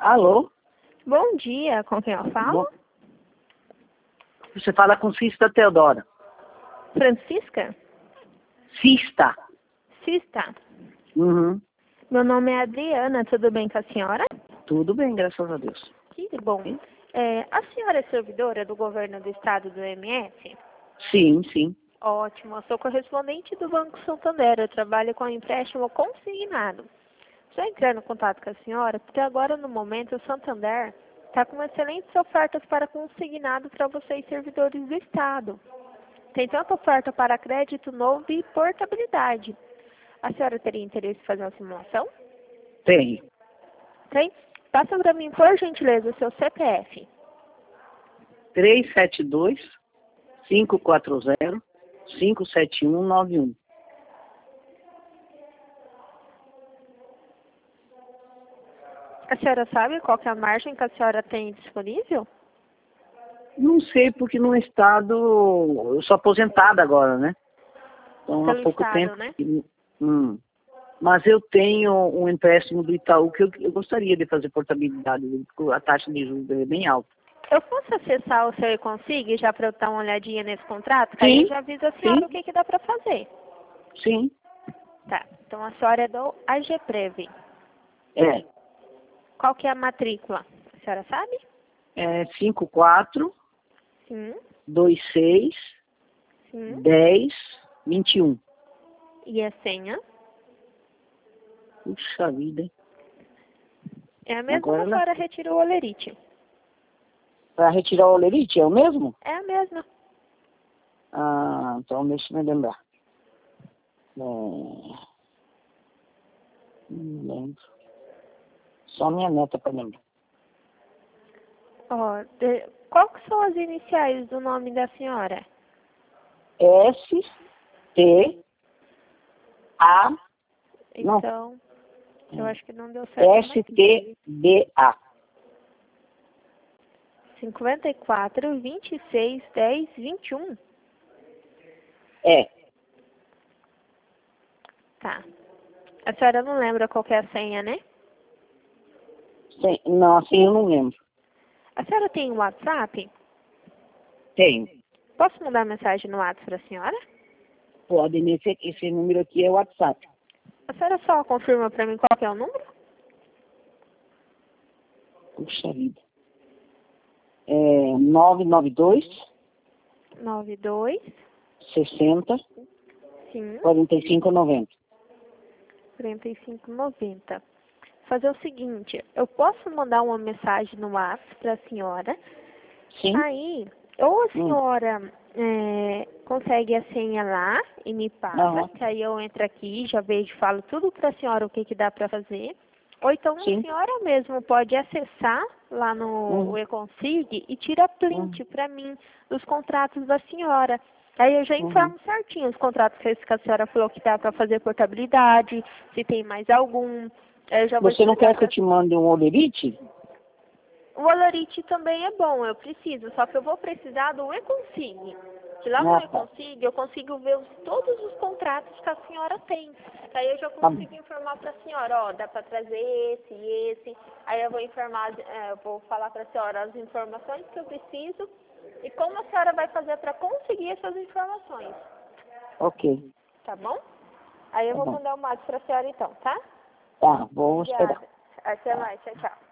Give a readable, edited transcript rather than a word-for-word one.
Alô? Bom dia, com quem eu falo? Bom, você fala com Cista Teodora. Francisca? Cista. Cista. Uhum. Meu nome é Adriana, tudo bem com a senhora? Tudo bem, graças a Deus. Que bom. A senhora é servidora do governo do estado do MS? Sim, sim. Ótimo, eu sou correspondente do Banco Santander, eu trabalho com empréstimo consignado. Estou entrando em contato com a senhora porque agora no momento o Santander está com excelentes ofertas para consignado para vocês servidores do estado. Tem tanta oferta para crédito novo e portabilidade. A senhora teria interesse em fazer uma simulação? Tem. Tem? Passa para mim, por gentileza, o seu CPF. 372-540-57191. A senhora sabe qual que é a margem que a senhora tem disponível? Não sei, porque no estado, eu sou aposentada agora, né? Então, há Pelo pouco estado, tempo. né? Mas eu tenho um empréstimo do Itaú que eu gostaria de fazer portabilidade, porque a taxa de juros é bem alta. Eu posso acessar o seu e-consig já para eu dar uma olhadinha nesse contrato? Que aí eu já aviso a senhora o que dá para fazer. Sim. Tá, então a senhora é do AGPrev. É. Qual que é a matrícula? A senhora sabe? É 54 Sim, 26 sim. 10 21. E a senha? Puxa vida, hein? É a mesma Agora que a senhora retira o olerite. para retirar o olerite, é o mesmo? É a mesma. Ah, então deixa eu me lembrar. Não lembro. Só minha neta para lembrar. Ó, qual que são as iniciais do nome da senhora? S, T, A, Então, eu acho que não deu certo. S, T, B, A. 54, 26, 10, 21. É. Tá. A senhora não lembra qual que é a senha, né? Não, assim eu não lembro. A senhora tem um WhatsApp? Tenho. Posso mandar mensagem no WhatsApp para a senhora? Pode, esse número aqui é o WhatsApp. A senhora só confirma para mim qual que é o número? Puxa vida. É 992 92, 60 sim, 4590. 4590. Fazer o seguinte, eu posso mandar uma mensagem no WhatsApp para a senhora. Sim. Aí, ou a senhora consegue a senha lá e me passa, que aí eu entro aqui, já vejo, falo tudo para a senhora o que dá para fazer. Ou então a senhora mesmo pode acessar lá no e-consig e tira print para mim dos contratos da senhora. Aí eu já informo certinho os contratos que a senhora falou que dá para fazer portabilidade, se tem mais algum. Eu já vou Você não quer que eu te mande um olerite? O olerite também é bom, eu preciso, só que eu vou precisar do e-consig. Que lá no e-consig eu consigo ver todos os contratos que a senhora tem. Aí eu já consigo informar para a senhora, ó, dá para trazer esse e esse. Aí eu vou informar, eu vou falar para a senhora as informações que eu preciso e como a senhora vai fazer para conseguir essas informações. Ok. Tá bom? Aí eu vou mandar o WhatsApp para a senhora então, tá? Tá, vou esperar. Obrigada. Até mais, tchau, tchau.